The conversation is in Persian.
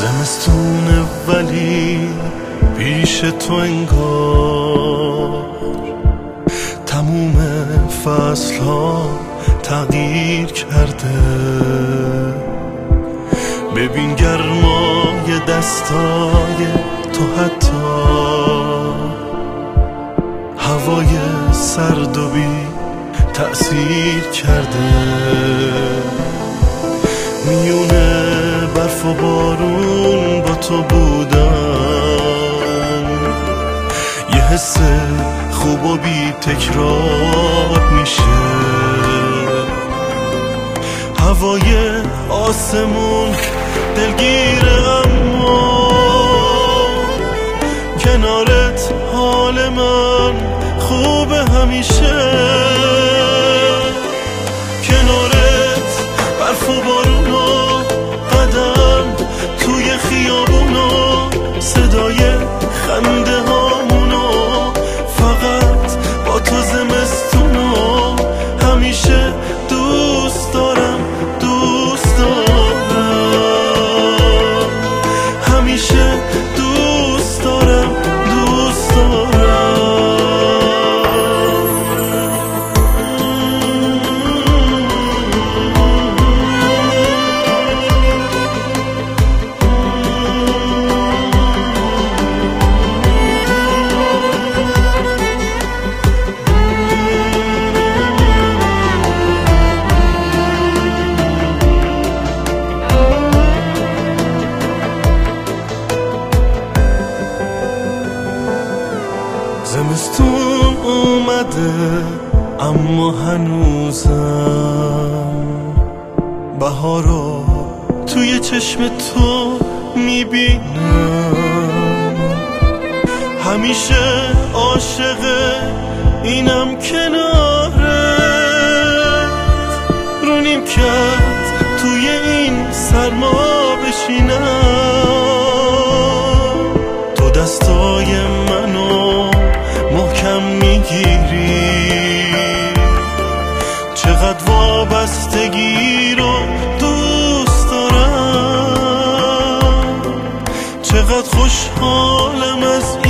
زمستونه ولی پیش تو انگار تموم فصل ها تغییر کرده. ببین گرمای دستای تو حتی هوای سرد و بی تأثیر کرده. میونه برف و بارون با تو بودن یه حس خوب و بی تکرار میشه. هوای آسمون دلگیره اما کنارت حال من خوبه همیشه. کنارت برف و بارونو قدم توی خیابونو صدای خنده هامونو فقط با تو زمستونو همیشه دوست دارم دوست دارم همیشه دوست دارم دوست دارم. زمستون اومده اما هنوزم بهارو توی چشم تو میبینم. همیشه عاشق اینم کنارت رو نیمکت توی این سرما بشینم. تو دستای منو محکم میگیری چقدر وابستگی رو دوست دارم. چقدر خوشحالم از